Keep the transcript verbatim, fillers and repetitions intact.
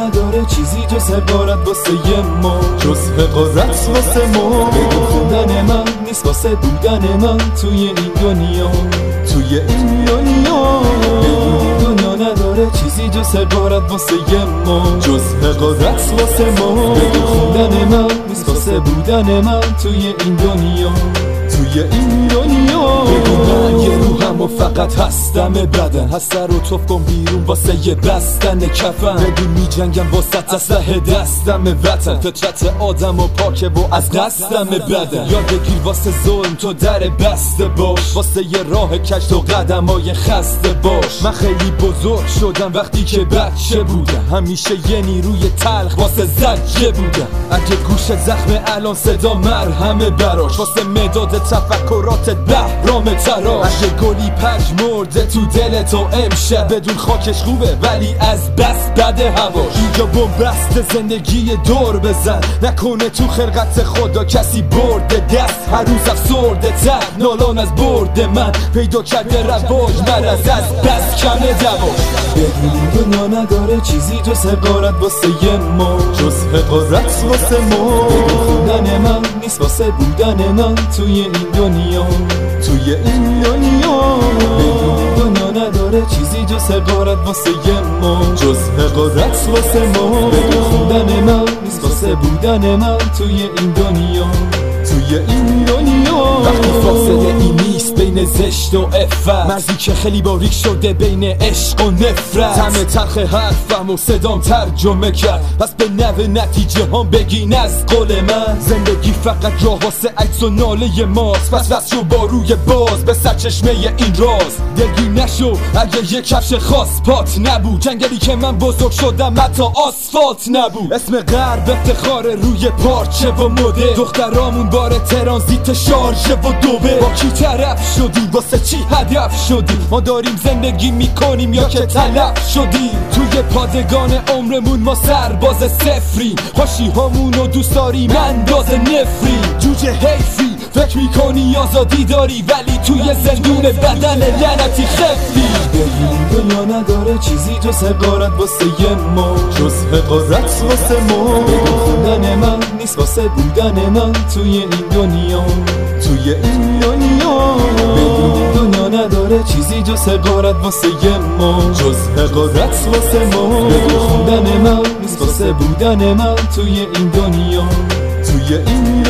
نداره چیزی جز حقارت واسه ما، جز حقارت واسه ما. بگو خوندن من نیست واسه بودن من توی این دنیا، توی این دنیا. بگو دنیا نداره چیزی جز حقارت واسه ما، جز حقارت واسه ما. بگو خوندن من نیست واسه بودن من توی این دنیا، توی این دنیا. بگو من یه روحم و فقط هستم بدن، هست رو توف کن بیرون واسه یه بستن کفن. بگو می جنگم واسه اسلحه دستم وطن، فطرت آدم و پاکه و از دستم بدن. یاد بگیر واسه ظلم تو در بسته باش، واسه یه راه کشت و قدم های خسته باش. من خیلی بزرگ شدم وقتی که بچه بودم، همیشه یه نیروی تلخ واسه زجه بودم. اگه گوش زخم الان صدا مرهمه براش، واسه مداد تفکرات بهرام تراش. اگه گلی پنج مرده تو دل تو امشب، بدون خاکش خوبه ولی از بس بده هواش. یا بومبست زندگی دور بزن، نکنه تو خلقت خدا کسی برده دست. هر روز افسرده تر نالان از برد من، پیدا کرده رواج مرز از بس کمه دواش. بگو دنیا نداره چیزی جز حقارت واسه ما، جز حقارت واسه ما. بگو خوندن من نیست واسه بودن من توی این دنیا، توی این دنیا. بگو دنیا نداره چیزی جز حقارت واسه ما، جز حقارت واسه ما. بگو خوندن من نیست واسه بودن من توی این دنیا، توی این دنیا. وقتی فاصله ای نیست بین زشت و عفت، مرزی که خیلی باریک شده بین عشق و نفرت. طعم تلخ حرفم و صدام ترجمه کرد، پس به نوع نتیجه هم بگین از قول من. زندگی فقط راه واسه عکس و ناله ماست، پس وصل شو با روی باز به سرچشمه این راز. دلگیر نشو اگه یه کفش خاص پات نبود، جنگلی که من بزرگ شدم حتی آسفالت نبود. اسم غرب افتخار روی پارچه و مده، دخترامون بار ترانزیت شارژه و دوبه. با کی طرف شدیم واسه چی هدف شدیم، ما داریم زندگی میکنیم یا که تلف شدیم. توی پادگان عمرمون ما سرباز صفریم، خوشی همونو دوست داریم اندازه نفریم. جوجه حیفی فکر میکنی آزادی داری، ولی توی زندون بدن لعنتی خفتی. بگو دنیا نداره چیزی جز حقارت واسه ما، جز حقارت واسه ما. بگو خوندن من نیست واسه بودن من توی این دنیا، توی این دنیا. بگو دنیا نداره چیزی جز حقارت واسه ما، جز حقارت واسه ما. بگو خوندن من نیست واسه بودن من توی این دنیا، توی این